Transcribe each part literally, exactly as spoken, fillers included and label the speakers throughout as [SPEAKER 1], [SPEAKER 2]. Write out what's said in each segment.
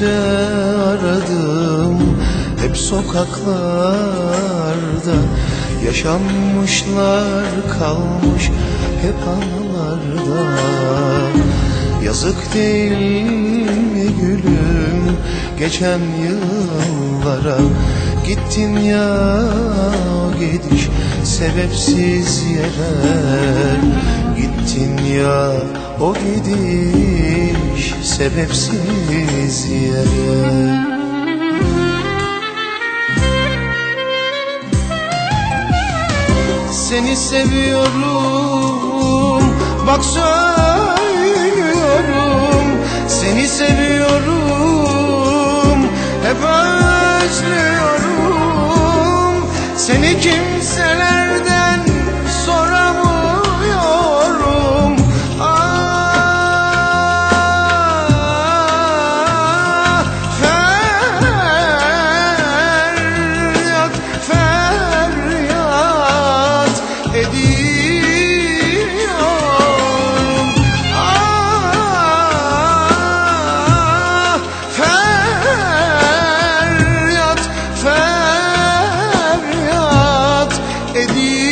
[SPEAKER 1] gözünde aradım, hep sokaklarda. Yaşanmışlar kalmış hep anılarda. Yazık değil mi gülüm geçen yıllara? Gittin ya o gidiş sebepsiz yere. Gittin ya o gidiş sebepsiz yere. Seni seviyorum, bak söylüyorum. Seni seviyorum, hep özlüyorum. Seni kimselerden soramıyorum. Ah, feryat, feryat ediyorum. Ah, feryat, feryat ediyorum.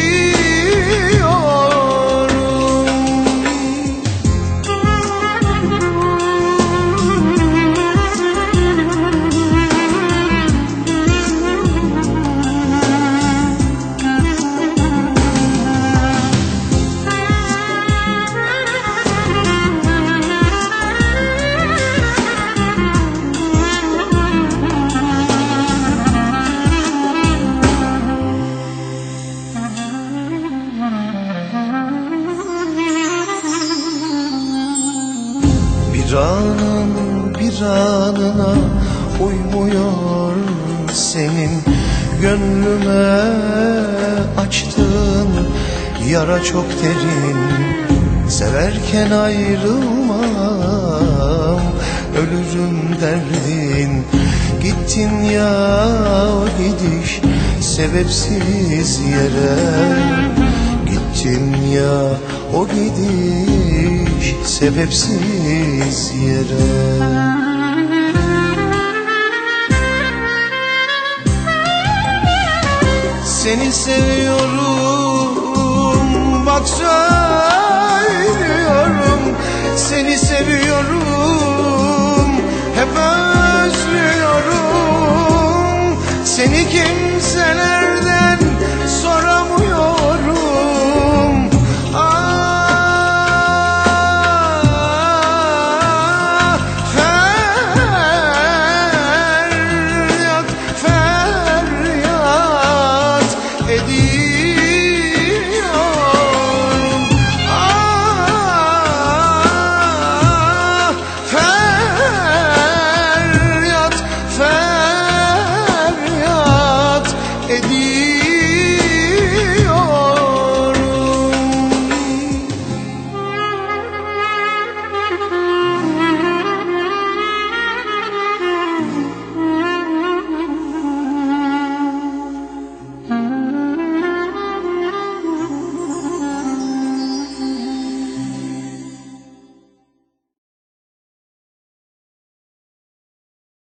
[SPEAKER 1] Bir anın bir anına uymuyor senin. Gönlüme açtın yara çok derin. Severken ayrılmam, ölürüm derdin. Gittin ya o gidiş sebepsiz yere. Gittin ya o gidiş sebepsiz yere. Seni seviyorum, bak söylüyorum. Seni seviyorum,